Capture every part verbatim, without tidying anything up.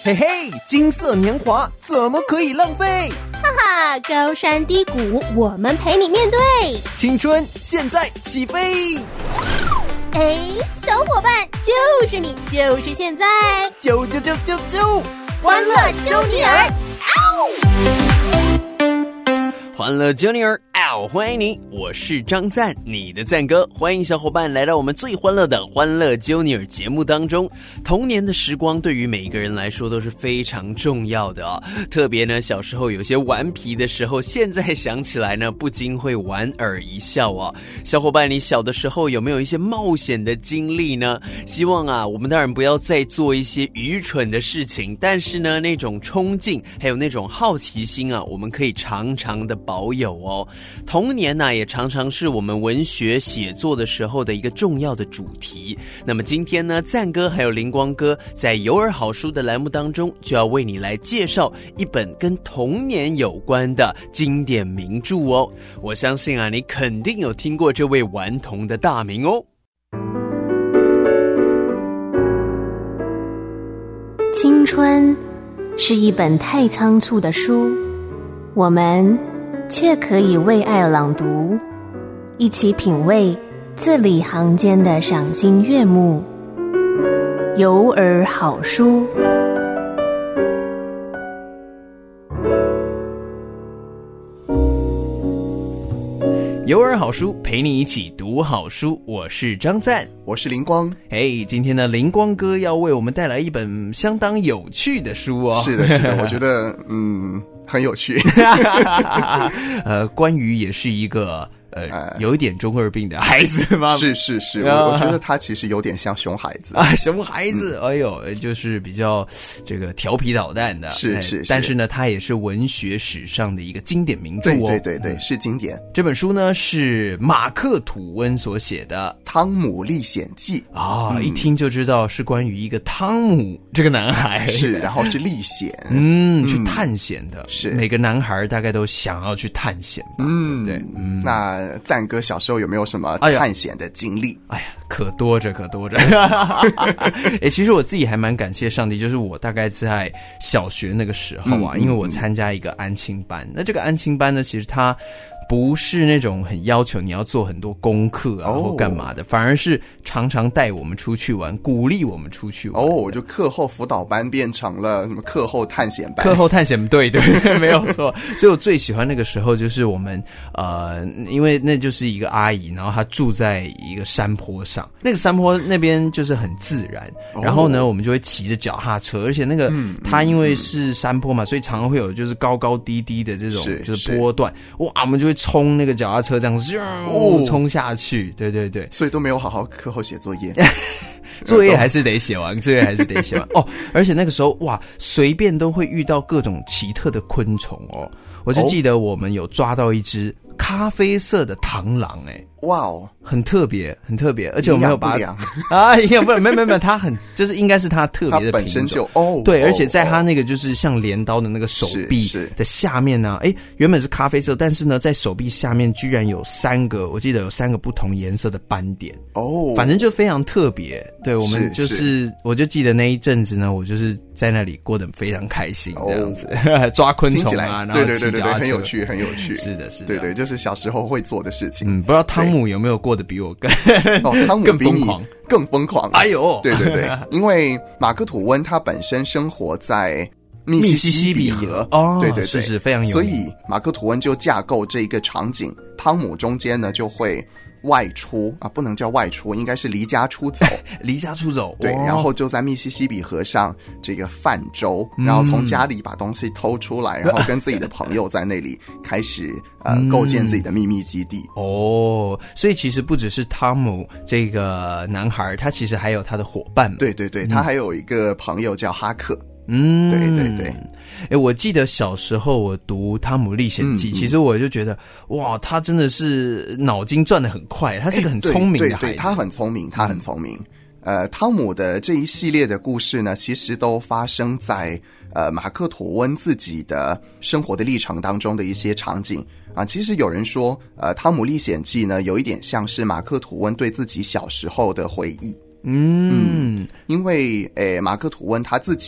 嘿嘿，金色年华怎么可以浪费？ 哈哈，高山低谷我们陪你面对， 青春现在起飞。 哎，小伙伴，就是你，就是现在， 啾啾啾啾啾， 欢乐啾尼尔， 欢乐啾尼尔，嗷！欢迎你，我是张赞，你的赞哥。欢迎小伙伴来到我们最欢乐的欢乐啾尼尔节目当中。童年的时光对于每一个人来说都是非常重要的哦。特别呢，小时候有些顽皮的时候，现在想起来呢，不禁会莞尔一笑哦。小伙伴，你小的时候有没有一些冒险的经历呢？希望啊，我们当然不要再做一些愚蠢的事情，但是呢，那种冲劲还有那种好奇心啊，我们可以常常的保有哦。童年呢、啊，也常常是我们文学写作的时候的一个重要的主题。那么今天呢，赞哥还有灵光哥在有耳好书的栏目当中，就要为你来介绍一本跟童年有关的经典名著哦。我相信啊，你肯定有听过这位顽童的大名哦。 青春是一本太仓促的书，我们却可以为爱朗读，一起品味字里行间的赏心悦目。有耳好书， 有耳好书陪你一起读好书，我是张赞， 我是灵光。 嘿，今天呢，灵光哥要为我们带来一本相当有趣的书哦。 是的，是的，我觉得嗯很有趣。 呃，关于也是一个呃有一点中二病的孩子吗？ 是是是，我我觉得他其实有点像熊孩子啊，熊孩子，嗯、哎呦，就是比较这个调皮捣蛋的， 是是是。 但是呢，他也是文学史上的一个经典名著哦。 对对对对，是经典。 这本书呢是马克·吐温所写的 《汤姆历险记》 啊、嗯，一听就知道是关于一个汤姆这个男孩， 是，然后是历险， 嗯，去探险的， 是每个男孩大概都想要去探险吧， 嗯， 对，嗯， 那赞哥小时候有没有什么探险的经历？ 哎呀，可多着可多着。哎，其实我自己还蛮感谢上帝，就是我大概在小学那个时候啊，嗯、因为我参加一个安亲班，那这个安亲班呢，其实它不是那种很要求你要做很多功课啊、哦、或干嘛的，反而是常常带我们出去玩，鼓励我们出去玩。 哦，就课后辅导班变成了什么课后探险班？ 课后探险，对对，没有错。所以我最喜欢那个时候就是我们呃，因为那就是一个阿姨，然后她住在一个山坡上，那个山坡那边就是很自然，哦、然后呢，我们就会骑着脚踏车，而且那个、嗯、它因为是山坡嘛，所以常常会有就是高高低低的这种就是坡段，哇，我们就会冲那个脚踏车这样子哦冲下去，对对对， 所以都没有好好课后写作业。 作业还是得写完，作业还是得写完哦。而且那个时候哇，随便都会遇到各种奇特的昆虫哦。我就记得我们有抓到一只咖啡色的螳螂，哎， 哇哦， 很特别，很特别，而且我没有把它啊，营养不良，没有没有没有，它很就是应该是它特别的品种， 它本身就哦， 对， 哦、 而且在它那个就是像镰刀的那个手臂的下面呢，哎，原本是咖啡色，但是呢，在手臂下面居然有三个，我记得有三个不同颜色的斑点哦， 反正就非常特别。对，我们就是，是我就记得那一阵子呢，我就是在那里过得非常开心，这样子、哦、抓昆虫啊，然后骑脚踏车， 很有趣，很有趣。 是的，是的， 对对，就是小时候会做的事情。 嗯，不知道汤姆有没有过得比我更哦，汤姆比你更疯狂。 哎呦， 对对对，因为马克·吐温他本身生活在密西西比河， 哦， 对对对， 是是非常有名， 所以马克·吐温就架构这一个场景，汤姆中间呢就会外出啊，不能叫外出，应该是离家出走。 离家出走， 对，然后就在密西西比河上这个泛舟，然后从家里把东西偷出来，然后跟自己的朋友在那里开始呃构建自己的秘密基地。 哦，所以其实不只是汤姆这个男孩，他其实还有他的伙伴们。 对对对，他还有一个朋友叫哈克。 嗯， 对对对。 欸，我记得小时候我读《汤姆历险记》，嗯嗯，其实我就觉得哇，他真的是脑筋转得很快，他是个很聪明的孩子。欸，对对对， 他很聪明，他很聪明。嗯、呃，汤姆的这一系列的故事呢，其实都发生在呃马克·吐温自己的生活的历程当中的一些场景啊。其实有人说，呃，《汤姆历险记》呢，有一点像是马克·吐温对自己小时候的回忆。 嗯， 嗯，因为诶，马克·吐温他自己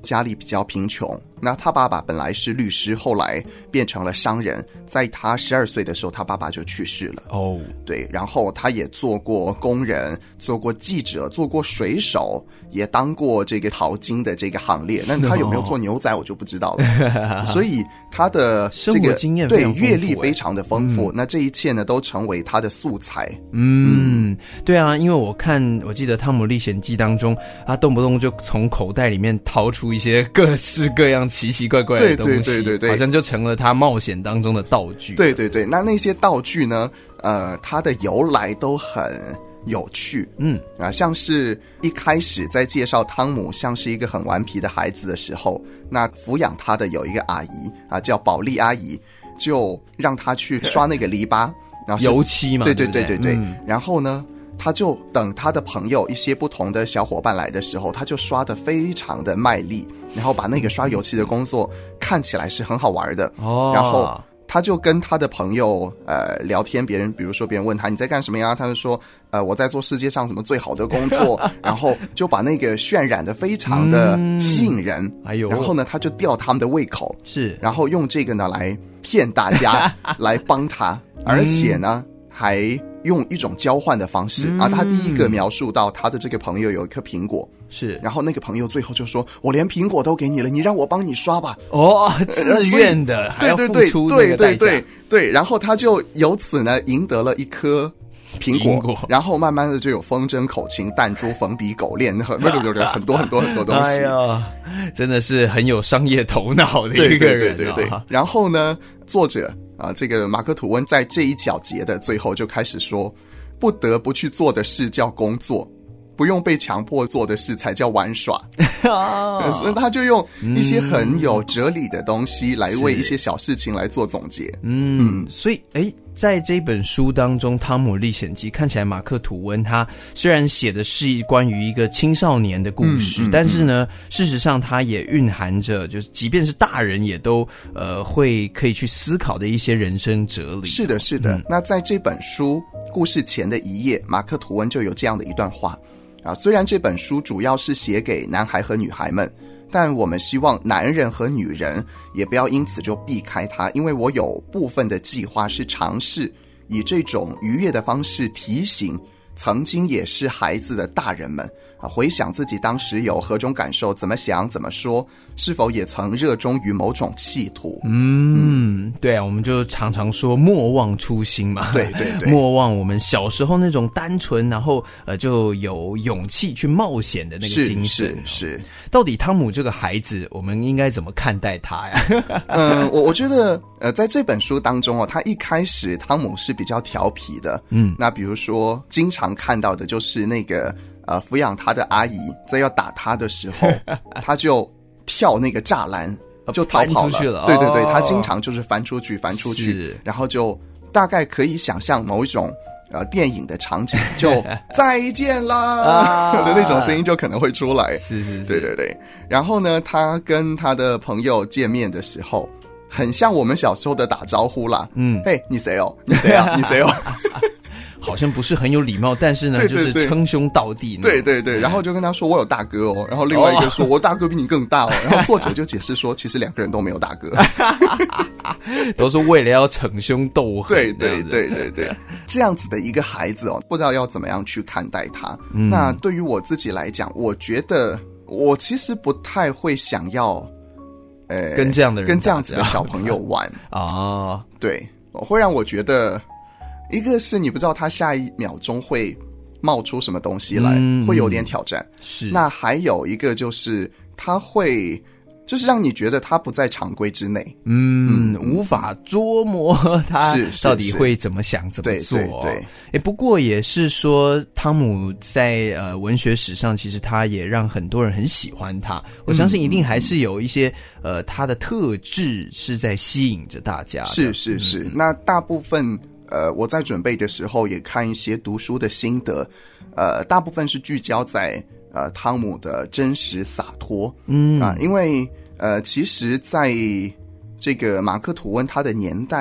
家里比较贫穷。那他爸爸本来是律师，后来变成了商人。在他十二岁的时候，他爸爸就去世了。 哦， 对，然后他也做过工人，做过记者，做过水手，也当过这个淘金的这个行列。那他有没有做牛仔，我就不知道了。所以他的这个生活经验非常丰富， 对阅历非常的丰富。嗯、那这一切呢，都成为他的素材。 嗯，嗯对啊，因为我看，我记得《汤姆历险记》当中，他动不动就从口袋里面掏出一些各式各样奇奇怪怪的东西，对对对对对，好像就成了他冒险当中的道具。 对对对，那那些道具呢，呃，它的由来都很有趣。嗯啊，像是一开始在介绍汤姆像是一个很顽皮的孩子的时候，那抚养他的有一个阿姨啊，叫保利阿姨，就让他去刷那个篱笆，然后油漆嘛， 对对对对对对，嗯、然后呢。他就等他的朋友一些不同的小伙伴来的时候，他就刷得非常的卖力，然后把那个刷油漆的工作看起来是很好玩的。哦，然后他就跟他的朋友呃聊天，别人比如说别人问他你在干什么呀，他就说呃我在做世界上什么最好的工作，然后就把那个渲染得非常的吸引人。嗯、哎呦，然后呢他就吊他们的胃口，是，然后用这个呢来骗大家来帮他，而且呢还用一种交换的方式、嗯、啊，他第一个描述到他的这个朋友有一颗苹果，是，然后那个朋友最后就说我连苹果都给你了，你让我帮你刷吧。 哦，自愿的、呃、还要付出那个代价，对对对对对，然后他就由此呢赢得了一颗苹果, 苹果然后慢慢的就有风筝、口琴、弹珠、粉笔、狗链，很很多很多很多东西。哎呀， 真的是很有商业头脑的一个人、哦、 对对对对对。然后呢作者啊，这个马克吐温在这一小节的最后就开始说，不得不去做的事叫工作，不用被强迫做的事才叫玩耍。所以他就用一些很有哲理的东西来为一些小事情来做总结。 嗯，所以诶在这本书当中，《汤姆历险记》看起来马克吐温他虽然写的是关于一个青少年的故事，嗯嗯嗯、但是呢，事实上他也蕴含着，就是即便是大人也都呃会可以去思考的一些人生哲理。 是的，是的。嗯、那在这本书故事前的一页，马克吐温就有这样的一段话啊。虽然这本书主要是写给男孩和女孩们，但我们希望男人和女人也不要因此就避开它，因为我有部分的计划是尝试以这种愉悦的方式提醒曾经也是孩子的大人们啊，回想自己当时有何种感受，怎么想怎么说，是否也曾热衷于某种企图。 嗯, 嗯对啊，我们就常常说莫忘初心嘛， 对对对， 莫忘我们小时候那种单纯，然后呃就有勇气去冒险的那个精神。 是是是。 到底汤姆这个孩子，我们应该怎么看待他呀？ 嗯，我我觉得呃在这本书当中哦，他一开始汤姆是比较调皮的。嗯，那比如说经常看到的就是那个呃抚养他的阿姨在要打他的时候，他就跳那个栅栏就逃跑了。 翻出去了。 对对对，他经常就是翻出去翻出去，然后就大概可以想象某一种呃电影的场景，就再见啦的那种声音就可能会出来。 是是是， 对对对。然后呢，他跟他的朋友见面的时候，很像我们小时候的打招呼啦。嗯，嘿，你谁哦？你谁啊？你谁哦？ 好像不是很有礼貌，但是呢， 对对对就是称兄道弟。 对对对，然后就跟他说我有大哥哦，然后另外一个说、哦、我大哥比你更大哦，然后作者就解释说，其实两个人都没有大哥， 都是为了要逞凶斗狠。 对对对对对，这样子的一个孩子哦，不知道要怎么样去看待他。嗯、那对于我自己来讲，我觉得我其实不太会想要，呃， 跟这样的人跟这样子的小朋友玩啊。对，会让我觉得。一个是你不知道他下一秒钟会冒出什么东西来，嗯、会有点挑战。是，那还有一个就是他会，就是让你觉得他不在常规之内， 嗯，嗯无法捉摸他到底会怎么想怎么做。对对对，诶，不过也是说，汤姆在呃文学史上，其实他也让很多人很喜欢他。我相信一定还是有一些、嗯、呃他的特质是在吸引着大家的。 是是是，嗯、那大部分。呃，我在准备的时候也看一些读书的心得，呃，大部分是聚焦在呃汤姆的真实洒脱，嗯啊，因为呃，其实在这个马克吐温他的年代啦，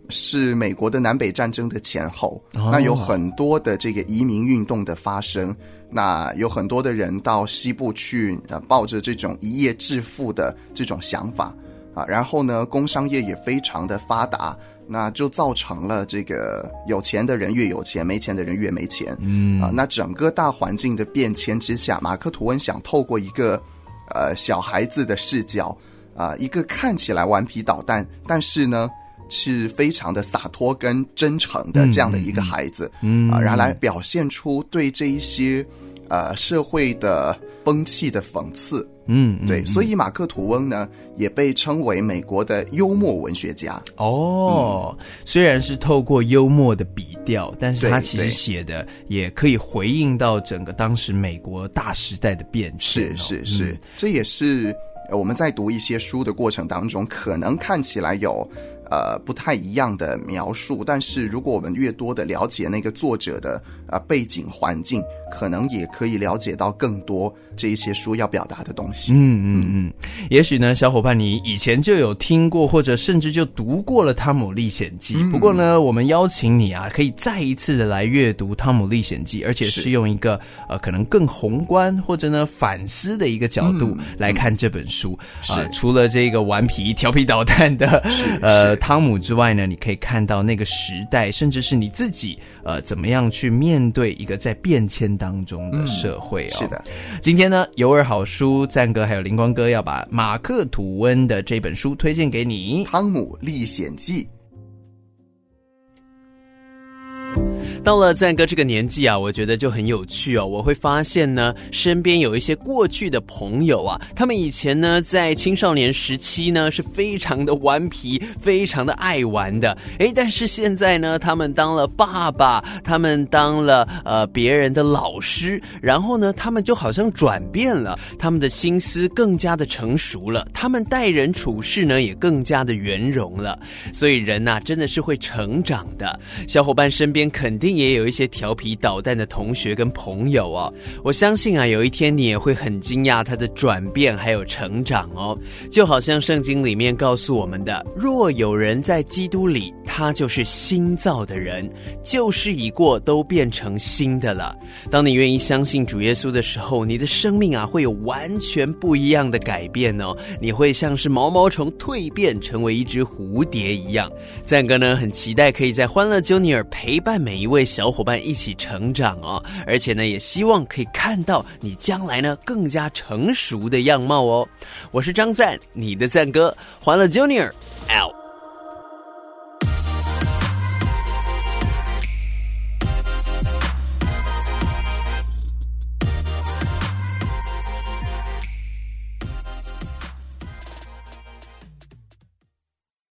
是美国的南北战争的前后， 哦、 那有很多的这个移民运动的发生，那有很多的人到西部去，呃，抱着这种一夜致富的这种想法啊，然后呢，工商业也非常的发达，那就造成了这个有钱的人越有钱，没钱的人越没钱， 嗯啊，那整个大环境的变迁之下，马克吐温想透过一个呃小孩子的视角啊、呃，一个看起来顽皮捣蛋，但是呢。是非常的洒脱跟真诚的这样的一个孩子，嗯，啊，然后来表现出对这一些呃社会的风气的讽刺， 嗯，嗯对， 嗯所以马克吐温呢也被称为美国的幽默文学家。 哦、嗯，虽然是透过幽默的笔调，但是他其实写的也可以回应到整个当时美国大时代的变迁、哦。 是是是、嗯，这也是我们在读一些书的过程当中，可能看起来有。呃，不太一样的描述，但是如果我们越多的了解那个作者的呃背景环境，可能也可以了解到更多这一些书要表达的东西。 嗯嗯嗯，也许呢，小伙伴你以前就有听过，或者甚至就读过了《汤姆历险记》嗯。不过呢，我们邀请你啊，可以再一次的来阅读《汤姆历险记》，而且是用一个呃可能更宏观或者呢反思的一个角度来看这本书啊、嗯呃。除了这个顽皮调皮捣蛋的呃。汤姆之外呢，你可以看到那个时代，甚至是你自己呃怎么样去面对一个在变迁当中的社会哦。 嗯、是的， 今天呢，有耳好书赞哥还有灵光哥要把马克吐温的这本书推荐给你， 《汤姆历险记》。 到了赞哥这个年纪啊，我觉得就很有趣哦。我会发现呢，身边有一些过去的朋友啊，他们以前呢在青少年时期呢是非常的顽皮，非常的爱玩的。诶，但是现在呢，他们当了爸爸，他们当了呃别人的老师，然后呢，他们就好像转变了，他们的心思更加的成熟了，他们待人处事呢也更加的圆融了。所以人啊，真的是会成长的。小伙伴身边肯定也有一些调皮捣蛋的同学跟朋友哦，我相信啊，有一天你也会很惊讶他的转变还有成长哦。就好像圣经里面告诉我们的，若有人在基督里，他就是新造的人，旧事已过，都变成新的了。当你愿意相信主耶稣的时候，你的生命啊会有完全不一样的改变哦，你会像是毛毛虫蜕变成为一只蝴蝶一样。赞哥呢很期待可以在欢乐 Junior 陪伴每一位小伙伴一起成长哦，而且呢也希望可以看到你将来呢更加成熟的样貌哦。我是张赞，你的赞哥，欢乐 Junior out。